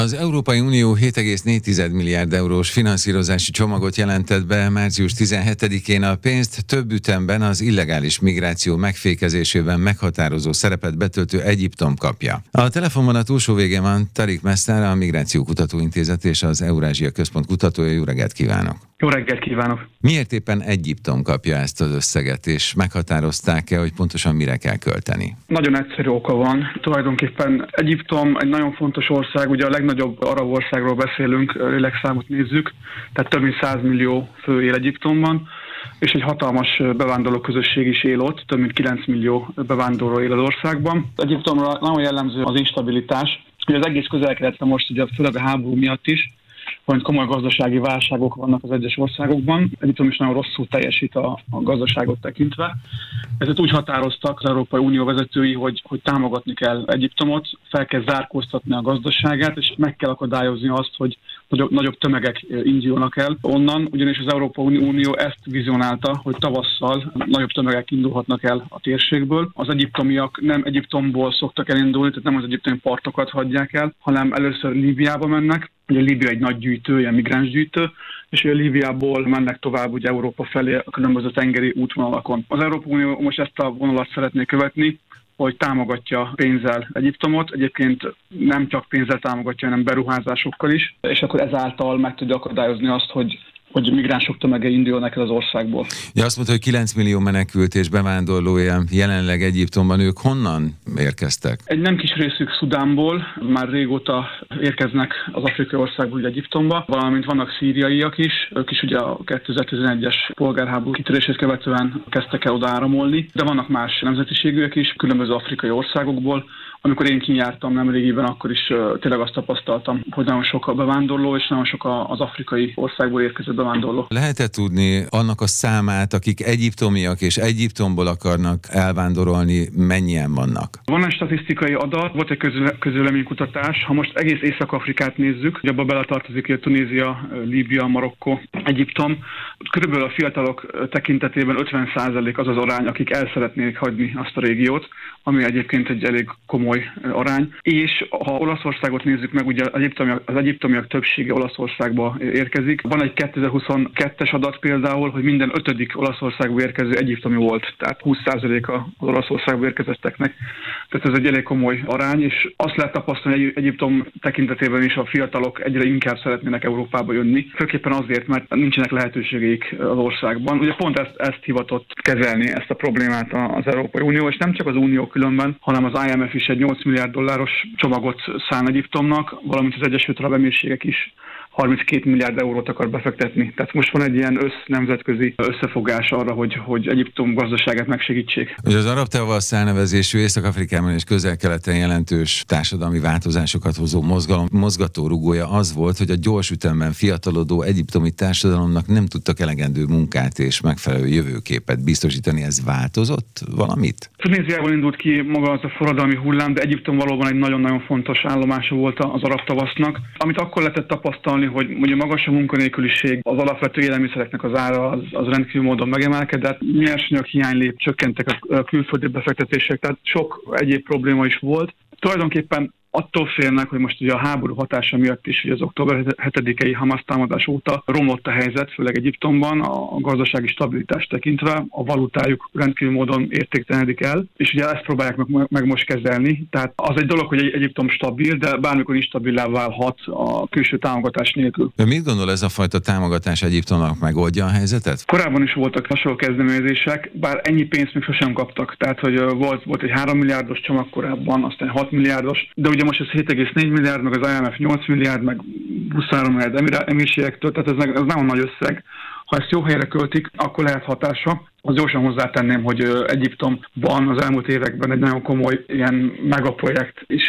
Az Európai Unió 7,4 milliárd eurós finanszírozási csomagot jelentett be március 17-én. A pénzt több ütemben az illegális migráció megfékezésében meghatározó szerepet betöltő Egyiptom kapja. A telefonban a túlsó végén van Tariq Mestre, a Migráció Kutatóintézet és az Eurázsia Központ kutatója. Jó reggelt kívánok! Jó reggelt kívánok! Miért éppen Egyiptom kapja ezt az összeget, és meghatározták-e, hogy pontosan mire kell költeni? Nagyon egyszerű oka van. Tulajdonképpen Egyiptom egy nagyon fontos ország, ugye a legnagyobb arab országról beszélünk, lélekszámot nézzük, tehát több mint 100 millió fő él Egyiptomban, és egy hatalmas bevándorló közösség is él ott, több mint 9 millió bevándorló él az országban. Egyiptomra nagyon jellemző az instabilitás. Ugye az egész Közel-Keleten most ugye főleg a háború miatt is, hogy komoly gazdasági válságok vannak az egyes országokban. Egyiptom is nagyon rosszul teljesít a gazdaságot tekintve. Ezért úgy határoztak az Európai Unió vezetői, hogy támogatni kell Egyiptomot, fel kell zárkóztatni a gazdaságát, és meg kell akadályozni azt, hogy nagyobb tömegek indulnak el onnan, ugyanis az Európai Unió ezt vizionálta, hogy tavasszal nagyobb tömegek indulhatnak el a térségből. Az egyiptomiak nem Egyiptomból szoktak elindulni, tehát nem az egyiptomi partokat hagyják el, hanem először Líbiába mennek. Ugye Líbia egy nagy gyűjtő, ilyen migránsgyűjtő, és ugye Líbiából mennek tovább ugye Európa felé a különböző tengeri útvonalakon. Az Európai Unió most ezt a vonalat szeretné követni, hogy támogatja pénzzel Egyiptomot. Egyébként nem csak pénzzel támogatja, hanem beruházásokkal is, és akkor ezáltal meg tudja akadályozni azt, hogy migránsok tömege indulnak el az országból. Ja, azt mondta, hogy 9 millió menekült és bevándorlója jelenleg Egyiptomban. Ők honnan érkeztek? Egy nem kis részük Szudánból, már régóta érkeznek az afrikai országból ugye Egyiptomba, valamint vannak szíriaiak is, ők is ugye a 2011-es polgárháború kitörését követően kezdtek el oda áramolni, de vannak más nemzetiségűek is, különböző afrikai országokból. Amikor én kijártam nemrégiben, akkor is tényleg azt tapasztaltam, hogy nagyon sok a bevándorló, és nagyon sok az afrikai országból érkező bevándorló. Lehet-e tudni annak a számát, akik egyiptomiak és Egyiptomból akarnak elvándorolni, mennyien vannak? Van egy statisztikai adat, volt egy közvéleménykutatás. Ha most egész Észak-Afrikát nézzük, hogy abba beletartozik Tunézia, Líbia, Marokkó, Egyiptom, körülbelül a fiatalok tekintetében 50% az az arány, akik el szeretnék hagyni azt a régiót, ami egyébként egy elég komoly arány. És ha Olaszországot nézzük meg, ugye az egyiptomiak többsége Olaszországba érkezik. Van egy 2022-es adat például, hogy minden 5. Olaszországba érkező egyiptomi volt, tehát 20%-a az Olaszországba érkezetteknek. Tehát ez egy elég komoly arány, és azt lehet tapasztalni, hogy Egyiptom tekintetében is a fiatalok egyre inkább szeretnének Európába jönni. Főképpen azért, mert nincsenek lehetőségeik az országban. Ugye pont ezt hivatott kezelni, ezt a problémát az Európai Unió, és nem csak az Unió különben, hanem az IMF is egy 8 milliárd dolláros csomagot szán Egyiptomnak, valamint az Egyesült Arab Emírségek is 32 milliárd eurót akar befektetni. Tehát most van egy ilyen nemzetközi összefogás arra, hogy Egyiptom gazdaságát megsegítsék. Ugye az arab tavasz elnevezésű Észak-Afrikában és Közel-Keleten jelentős társadalmi változásokat hozó mozgalom mozgatórugója az volt, hogy a gyors ütemben fiatalodó egyiptomi társadalomnak nem tudtak elegendő munkát és megfelelő jövőképet biztosítani. Ez változott valamit? Tunéziából indult ki maga az a forradalmi hullám, de Egyiptom valóban egy nagyon-nagyon fontos állomása volt az arab tavasznak. Amit akkor lehetett tapasztalni, hogy ugye magas a munkanélküliség, az alapvető élelmiszereknek az ára az rendkívül módon megemelkedett, nyersanyag hiánylép, csökkentek a külföldi befektetések, tehát sok egyéb probléma is volt. Tulajdonképpen attól félnek, hogy most ugye a háború hatása miatt is, ugye az október 7-i Hamas támadás óta romlott a helyzet, főleg Egyiptomban, a gazdasági stabilitást tekintve, a valutájuk rendkívül módon értéktelenedik el, és ugye ezt próbálják meg most kezelni. Tehát az egy dolog, hogy Egyiptom stabil, de bármikor instabilá válhat a külső támogatás nélkül. De mit gondol, ez a fajta támogatás Egyiptomnak megoldja a helyzetet? Korábban is voltak hasonló kezdeményezések, bár ennyi pénzt még sosem kaptak. Tehát, hogy volt egy 3 milliárdos csomag korábban, aztán 6 milliárdos, de ugye most ez 7,4 milliárd, meg az IMF 8 milliárd, meg 23 milliárd emírségektől, tehát ez nagyon nagy összeg. Ha ezt jó helyre költik, akkor lehet hatása. Az gyorsan hozzátenném, hogy Egyiptomban az elmúlt években egy nagyon komoly ilyen megaprojekt is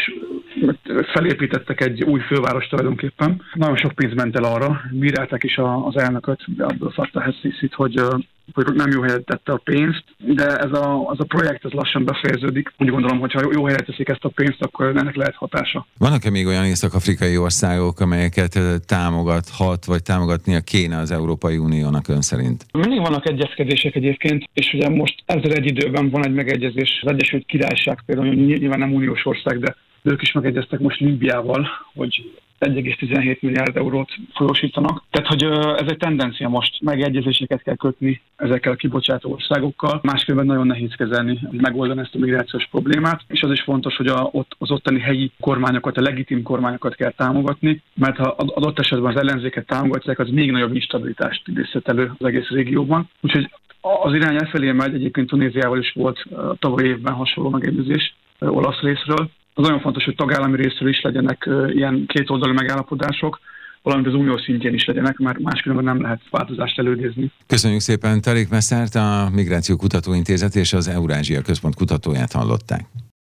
felépítettek egy új főváros tulajdonképpen. Nagyon sok pénz ment el arra, bírálták is az elnököt, Abdel Fattah el-Sziszit, hogy nem jó helyre tette a pénzt, de ez a projekt lassan befejeződik. Úgy gondolom, hogy ha jó helyre teszik ezt a pénzt, akkor ennek lehet hatása. Vannak-e még olyan észak-afrikai országok, amelyeket támogathat, vagy támogatnia kéne az Európai Uniónak ön szerint? Mindig vannak egyezkedések egyébként, és ugye most ezzel egy időben van egy megegyezés. Az Egyesült Királyság például nyilván nem uniós ország, de ők is megegyeztek most Líbiával, hogy 1,17 milliárd eurót folyósítanak. Tehát, hogy ez egy tendencia most, megegyezéseket kell kötni ezekkel a kibocsátó országokkal, másképpen nagyon nehéz kezelni, megoldani ezt a migrációs problémát, és az is fontos, hogy az ottani helyi kormányokat, a legitim kormányokat kell támogatni, mert ha adott esetben az ellenzéket támogatják, az még nagyobb instabilitást idézhet elő az egész régióban. Úgyhogy az irány elfelé megy, egyébként Tunéziával is volt tavaly évben hasonló megegyezés olasz részről. Az nagyon fontos, hogy tagállami részről is legyenek ilyen kétoldalú megállapodások, valamint az unió szintjén is legyenek, mert máskülönben nem lehet változást előidézni. Köszönjük szépen, Tariq Messzárt, a Migráció Kutatóintézet és az Eurázsia Központ kutatóját hallották.